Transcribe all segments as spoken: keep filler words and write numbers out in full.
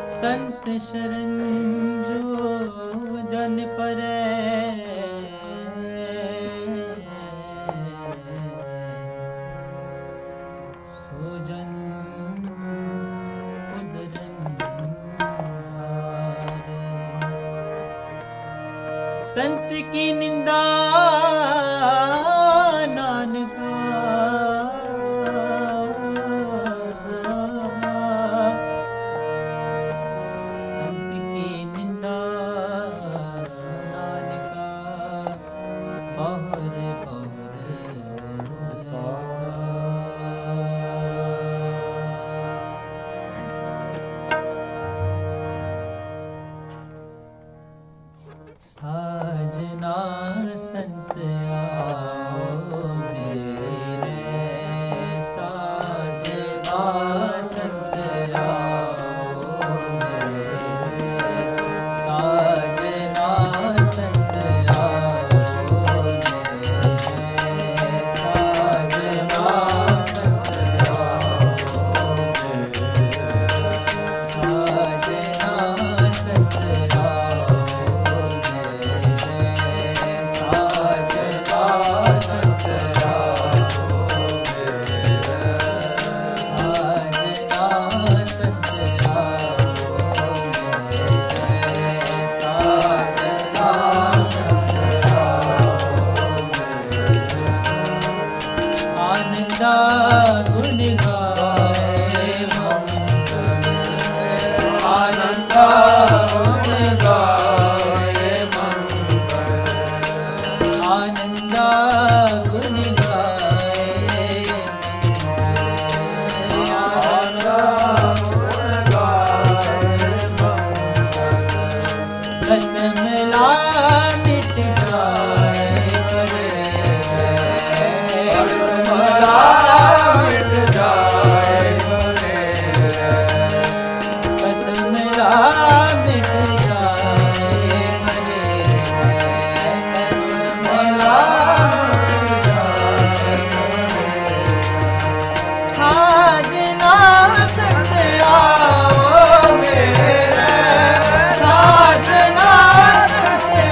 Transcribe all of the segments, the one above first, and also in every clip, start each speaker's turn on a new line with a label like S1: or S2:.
S1: संत शरण जो जन परै, सो जन उदरंधारे। संत की निंदा नानका, साजना संत आओ मेरे, साजना संत आओ मेरे, साजना संत आओ मेरे, साजना संत आओ मेरे, साजना संत गुण गाए मंगल, आनंदा गुण गाए मंगल, आनंदा गुण गाए, आनंदा गुण गाए मंगल। रस मिला मिट जाए परे, मिट जाए परे, बस मेरा मिट जाए परे, बस मेरा मिट जाए परे। साजना संत आओ मेरे, साजना संत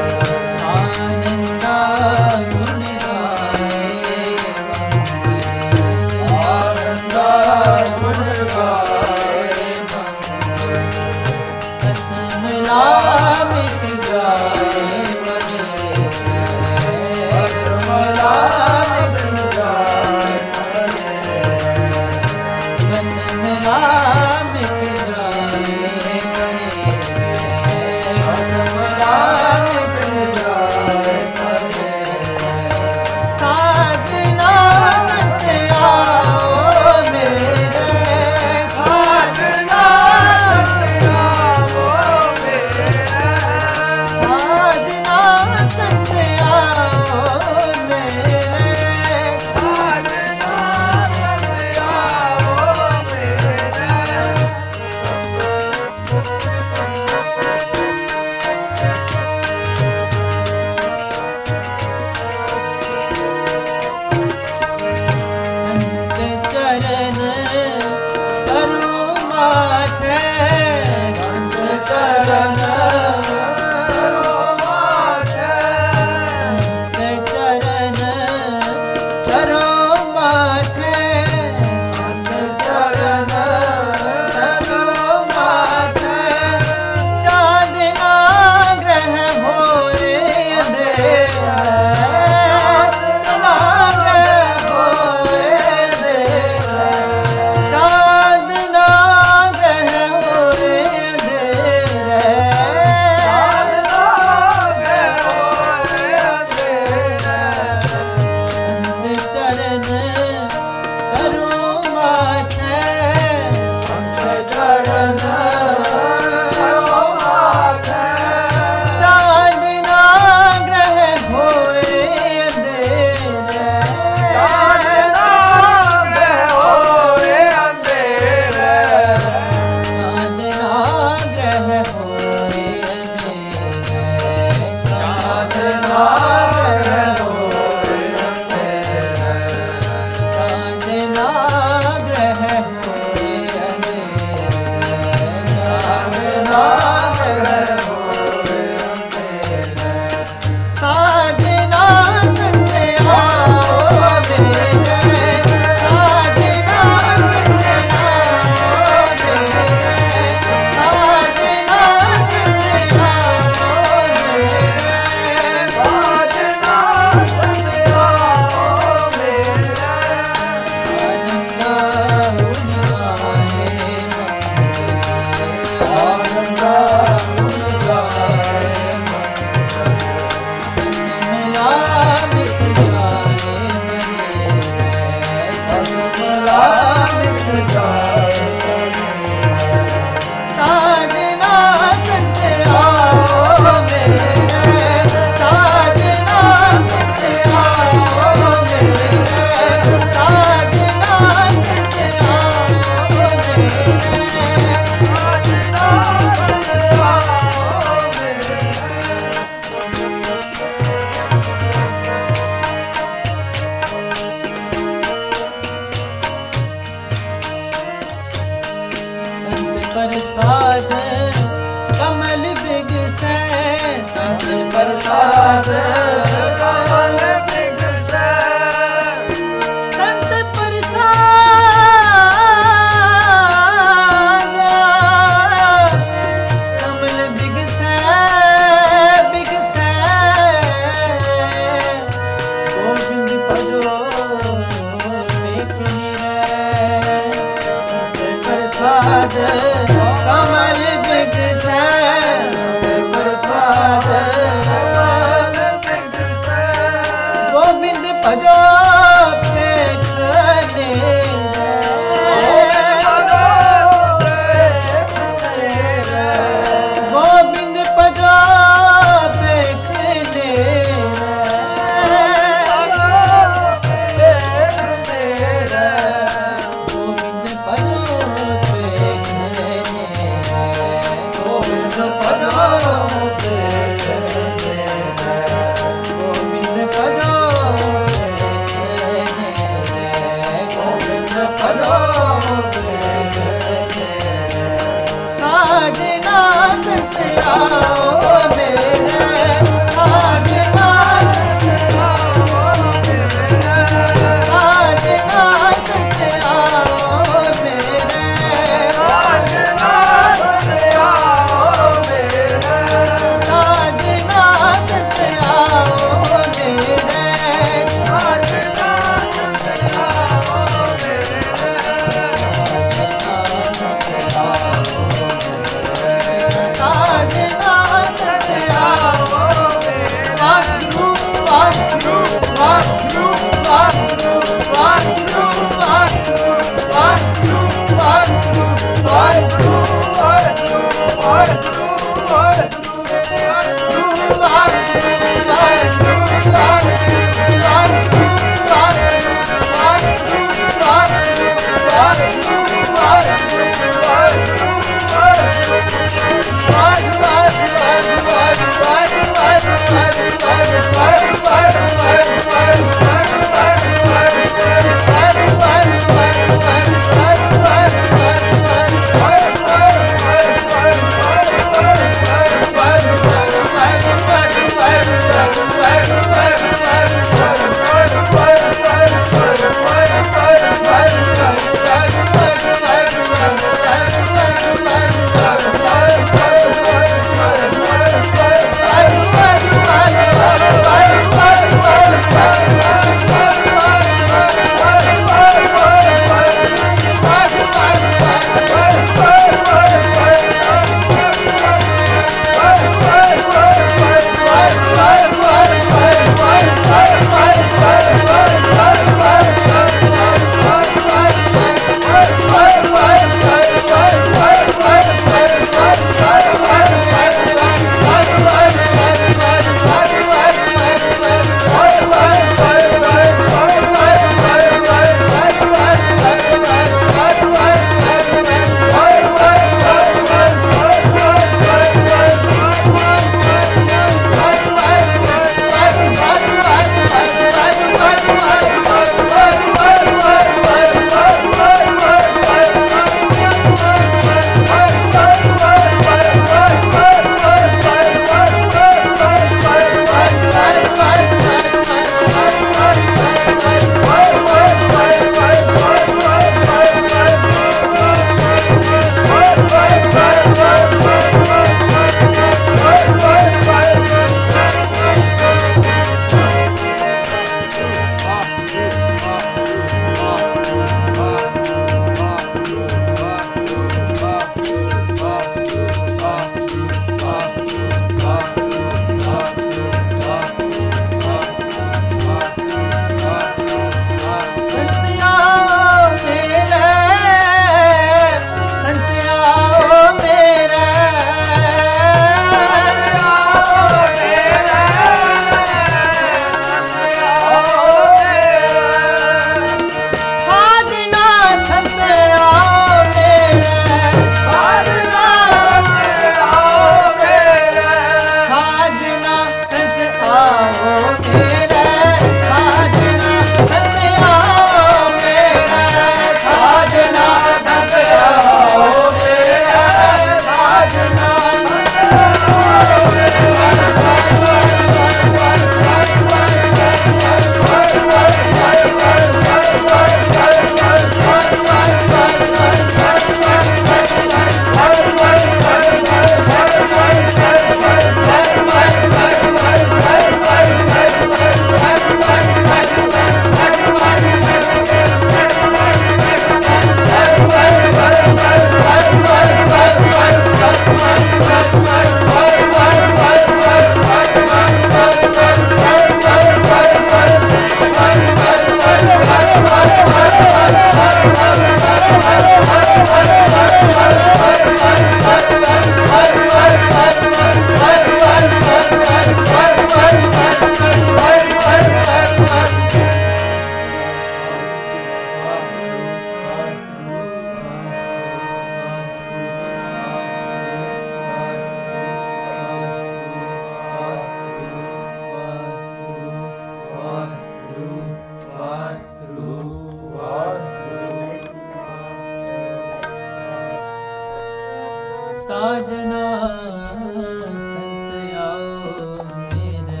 S1: साजना संत आओ मेरे,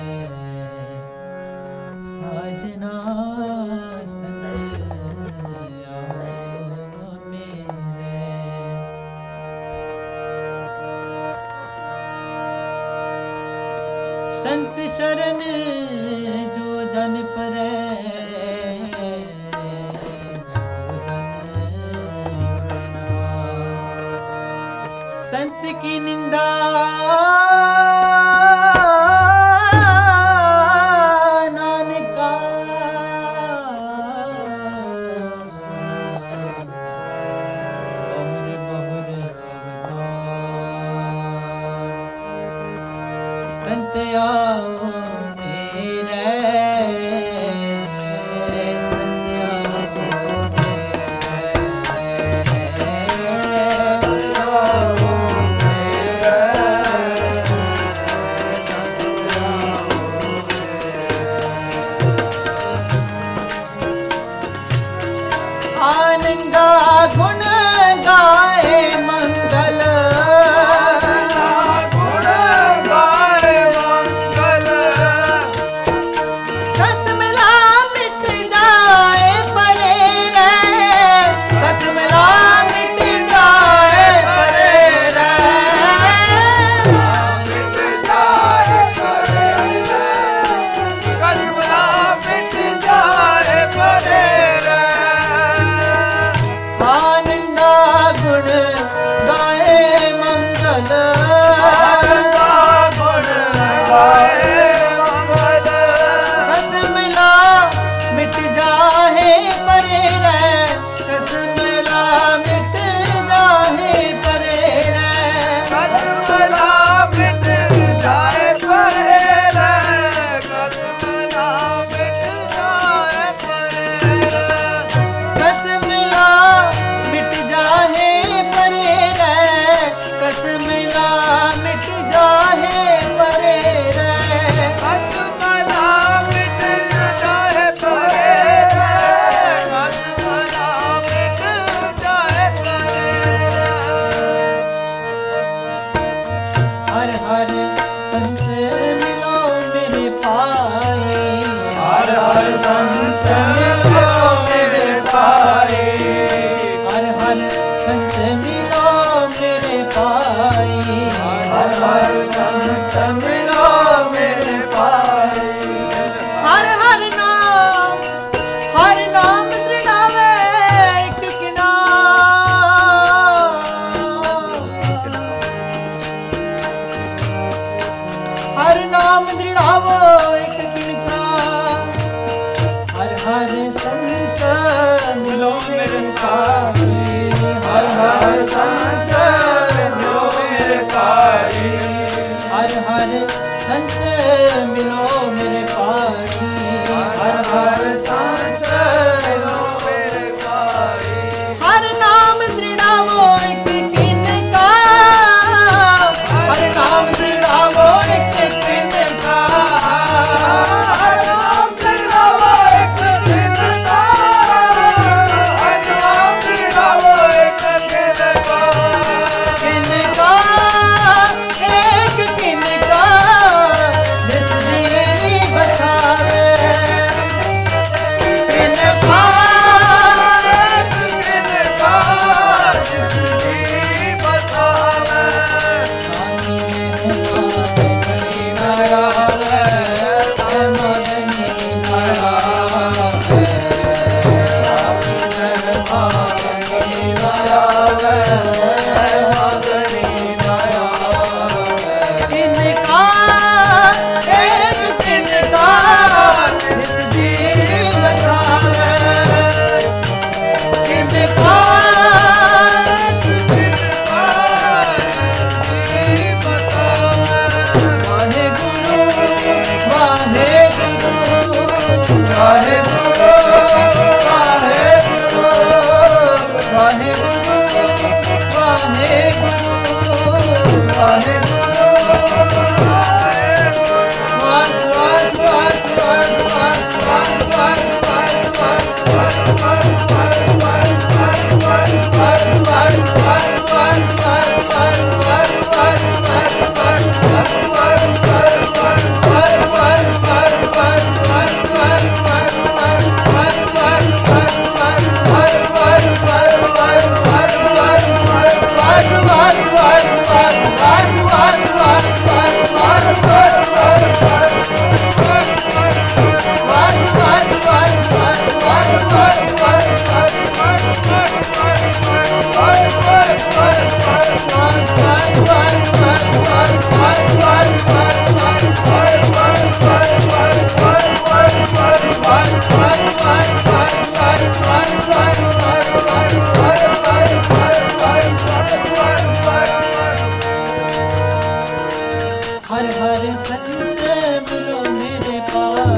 S1: साजना संत आओ मेरे। संत शरण जो जन परै, सो जन उड़नहार। संत की निंदा नानका, बहुर बहुर अवतार। संत आओ मेरे, संत आओ मेरे, आओ मेरे।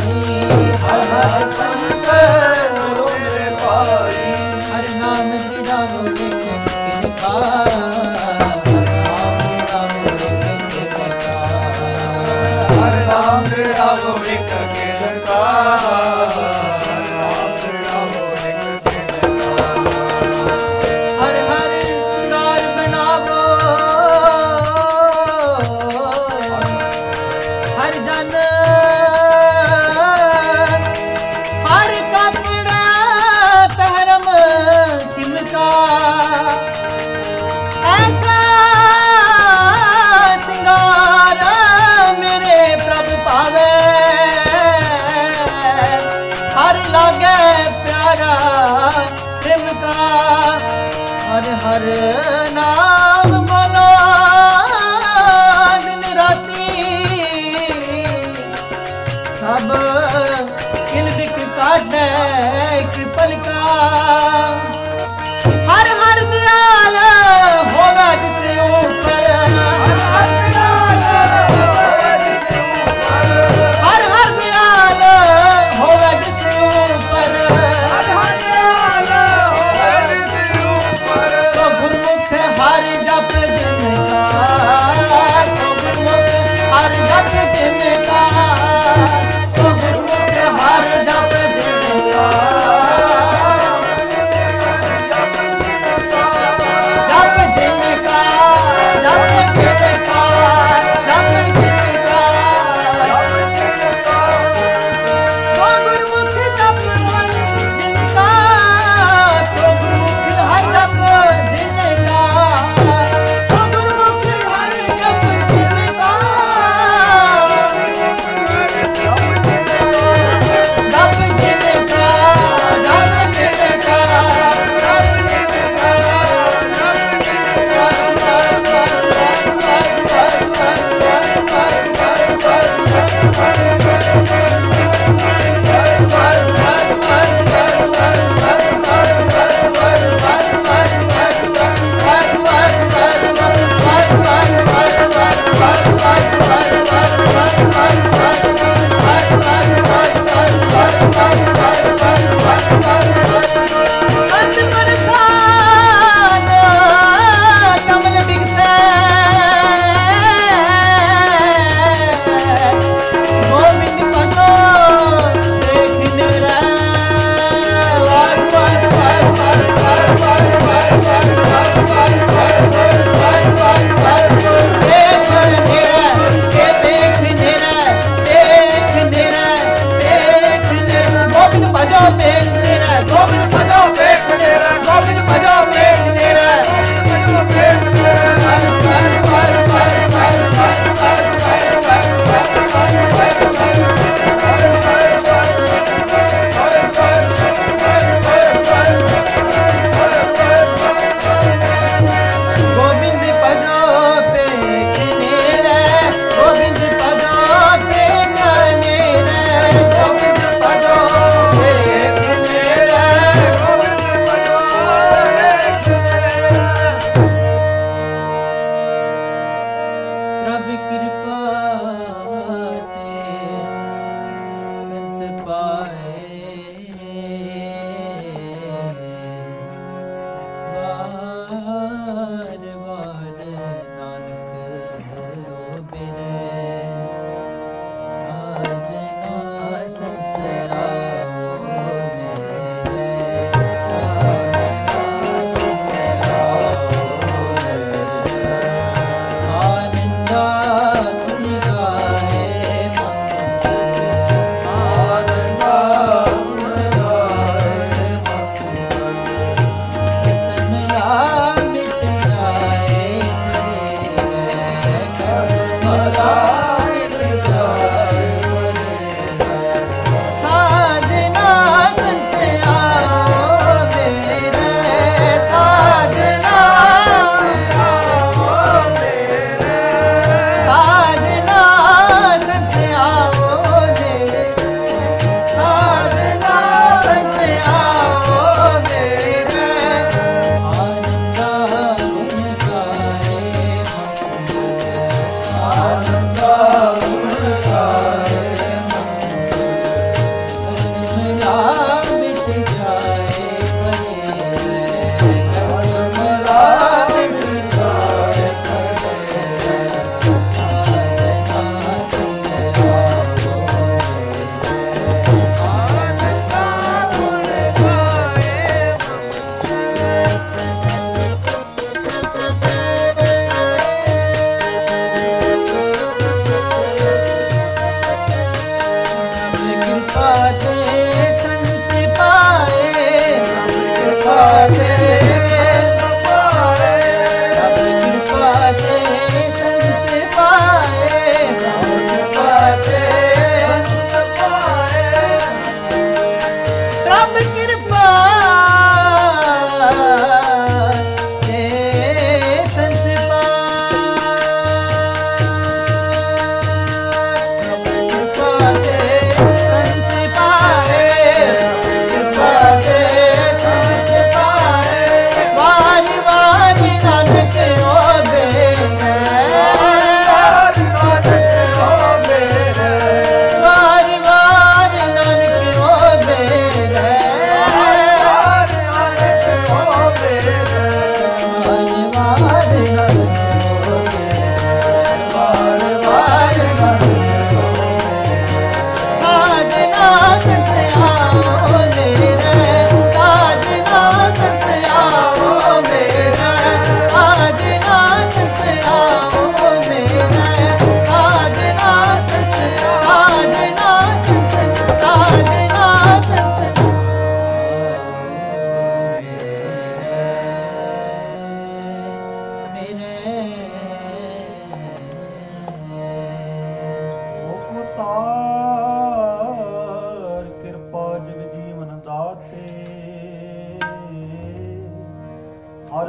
S1: हर हर संत करो मेरे भाई। हर नाम तेरा बोले किनका, हर नाम तेरा बोले किनका, हर हर सिंगार बनावो हर जन, हर कपड़ा पहरम तिनका, ऐसा सिंगार मेरे प्रभु पावे, हर लागे प्यारा प्रेम का। हर हर नाम बोलो दिन राती, सब किलबिक काटे कृपल का। हर हर दयाल होगा जिससे ऊपर, हर हर दयाल होगा जिससे ऊपर, तो गुरमुख हर जप जिनका, तो गुरमुख हर जप जिनका, तो गुरमुख हर जप जिनका,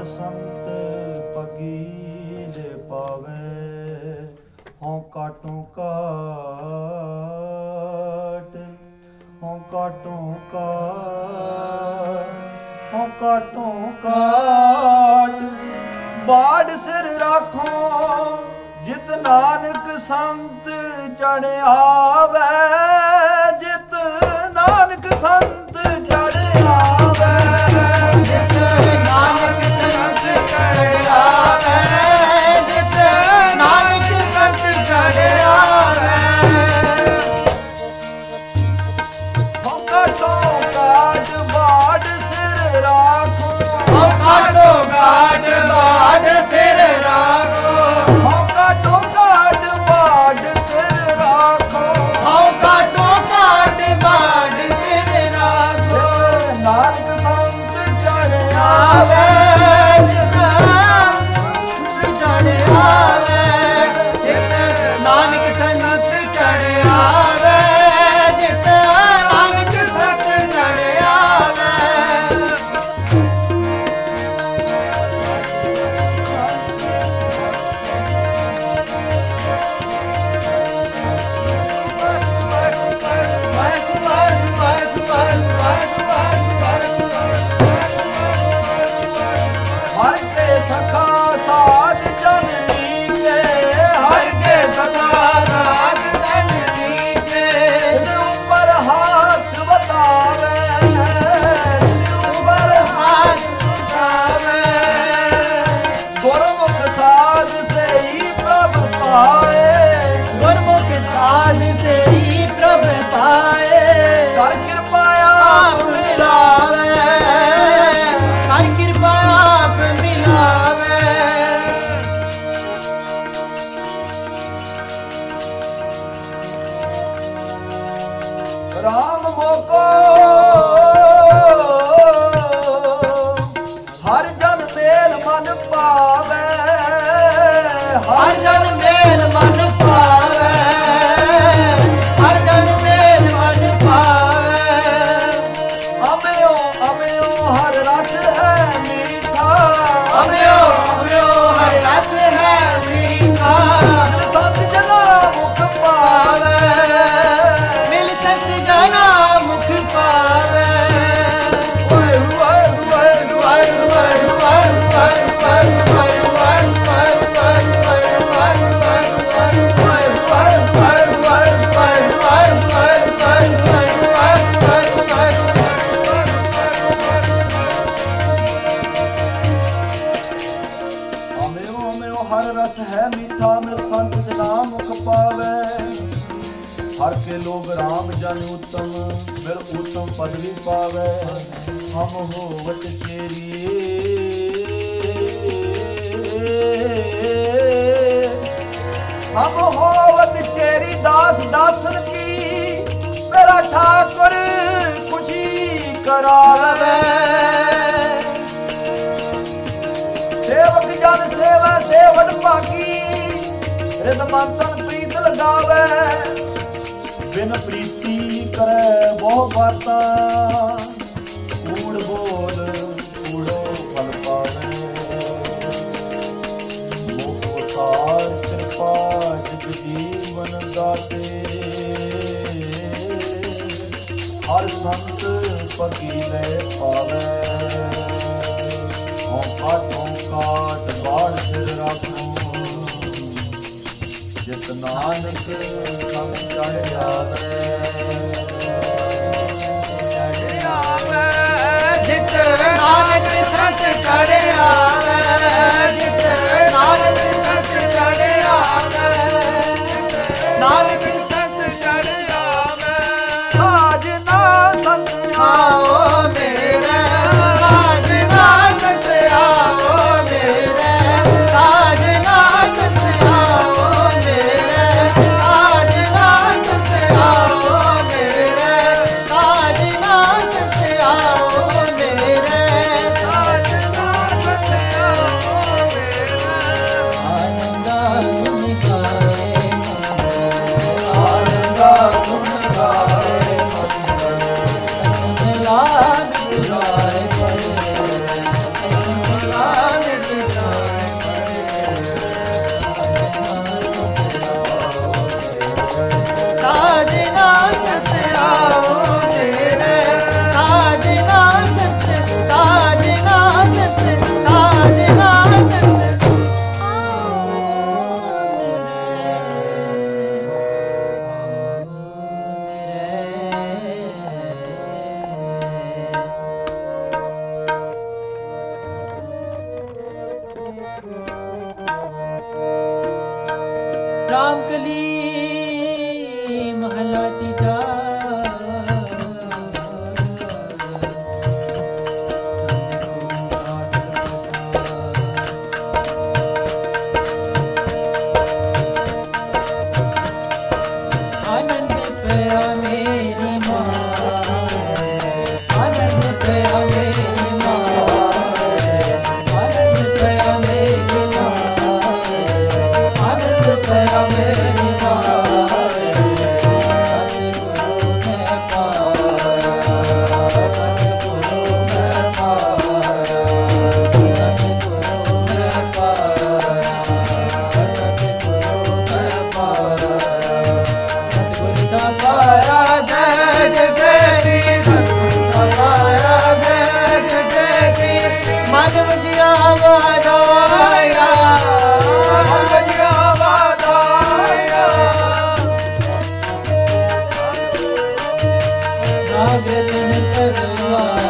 S1: ਸੰਤ ਪਗੀ ਦੇ ਪਾਵੇ ਹੋਂ ਕਾਟੋਂ ਕਾਟ ਹੋਂ ਕਾਟੋਂ ਕਾਟ ਹੋਂ ਕਾਟੋਂ ਕਾਟ ਬਾੜ ਸਿਰ ਰਾਖੋ ਜਿਤ ਨਾਨਕ ਸੰਤ ਚੜ ਆਵੇ ਜਿਤ ਨਾਨਕ ਸੰਤ ਚੜ ਆਵੇ ਜਿਤ ਨਾਨਕ ਸੰਤ ਚੜ ਆਵੇ ਜਿਤ ਨਾਨਕ ਸੰਤ ਚੜ ਆਵੇ ਹੋਂ ਕਾਟੋਂ ਕਾਟ ਬਾੜ ਸਿਰ ਰਾਖੋ ਹੋਂ ਕਾਟੋਂ ਕਾਟ ਬਾੜ ਸਿਰ ਰਾਖੋ ਹੋਂ ਕਾਟੋਂ ਕਾਟ ਬਾੜ ਸਿਰ ਰਾਖੋ ਹੋਂ ਕਾਟੋਂ ਕਾਟ ਬਾੜ ਸਿਰ ਰਾਖੋ ਨਾਨਕ ਸੰਤ ਚੜ ਆਵੇ ਜਿਤ ਚੜ ਆਵੇ ਜਿਤ ਨਾਨਕ ਸੰਤ ਚੜ ਆਵੇ ਜਿਤ ਨਾਨਕ ਸੰਤ ਚੜ ਆਵੇ ਹਰ ਕੇ ਸਖਾ ਸਾਧ ਜਨਨੀ ਕੇ ਹਰ ਕੇ ਸਖਾ ਸਾਧ ਜਨਨੀ ਕੇ ਉੱਪਰ ਹੱਥ ਵਟਾਵੇ ਉੱਪਰ ਹੱਥ ਵਟਾਵੇ ਗੁਰਮੁਖ ਸਾਧ ਸਈ ਪ੍ਰਭ ਪਾਏ ਗੁਰਮੁਖ ਸਾਧ ਸਈ ਪ੍ਰਭ ਪਾਏ ਕਰ ਕਿਰਪਾ ਆਪ ਮਿਲਾਵੇ ਕਰ ਕਿਰਪਾ ਆਪ ਮਿਲਾਵੇ ਰਾਮ ਮੋਕੋ ਹਰ ਜਨ ਮੇਲ ਮਨ ਪਾਵੇ ਹਰ ਜਨ ਮੇਲ ਮਨ ਪਾਵੇ ਹਰ ਜਨ ਮੇਲ ਮਨ ਪਾਵੇ ਅਮਿਓ ਅਮਿਓ ਹਰ ਰਸ ਹੈ ਮੀਠਾ ਅਮਿਓ ਅਮਿਓ ਹਰ ਰਸ ਹੈ ਮੀਠਾ ਸਤ ਜਨਾ ਮੁਖ ਪਾਵੇ ਮਿਲ ਸਤ ਜਨਾ ਮੁਖ ਪਾਵੇ ਵਾਹਿ ਵਾਹਿ ਵਾਹਿ ਵਾਹਿ ਵਾਹਿ ਵਾਹਿ ਵਾਹਿ ਵਾਹਿ ਵਾਹਿ ਵਾਹਿ ਹਰ ਰਸ ਹੈ ਮੀਠਾ ਮਿਲ ਸੰਤ ਜਨਾ ਮੁਖ ਪਾਵੇ ਹਰ ਕੇ ਲੋਗ ਰਾਮ ਜਨ ਉਤਮ ਮਿਲ ਉਤਮ ਪਦਵੀ ਪਾਵੇ ਹਮ ਹੋਵਤ ਚੇਰੀ ਹਮ ਹੋਵਤ ਚੇਰੀ ਦਾਸ ਦਾਸਨ ਕੀ ਮੇਰਾ ਠਾਕੁਰ ਖੁਸ਼ੀ ਕਰਾਵੇ ਸੇਵਕ ਜਨ ਸੇਵਾ ਸੇਵਨ ਭਾਗੀ ਰਿਦ ਮੰਤਨ ਪ੍ਰੀਤ ਲਗਾਵੇ ਬਿਨ ਪ੍ਰੀਤੀ ਕਰੇ ਬਹੁ ਬਾਤਾਂ ਕੂੜ ਬੋਲ ਕੂੜੋ ਫਲ ਪਾਵੇ ਮੁਖ ਉਤਾਰ ਕਿਰਪਾ ਜਿਤ ਜੀਵਨ ਦਾਤੇ ਹਰ ਸੰਤ ਪਤੀ ਲੈ ਪਾਵੇ ਹੋਂ ਕਾਟੋਂ ਕਾਟ ਬਾੜ ਸਿਰ ਰਾਖੋ ਜਿਤ ਨਾਨਕ ਸੰਗ ਚੜ ਆਵੇ ਚੜ ਆਵੇ ਜਿਤ ਨਾਨਕ ਸੰਗ ਚੜ ਆਵੇ ਜਿਤ ਨਾਨਕ ਸੰਗ ਚੜ ਆਵੇ ਨਾਨਕ ਸੰਗ ਚੜ ਆਵੇ ਸਾਜ ਨਾ ਸੰਤ ਆਓ ਮੇਰੇ ਸਾਜ ਨਾ ਸੰਤ ਆਓ ਮੇਰੇ ਸਾਜ ਨਾ ਸੰਤ ਆਓ ਮੇਰੇ ਸਾਜ ਨਾ ਸੰਤ ਆਓ ਮੇਰੇ
S2: आगे दिन करवाए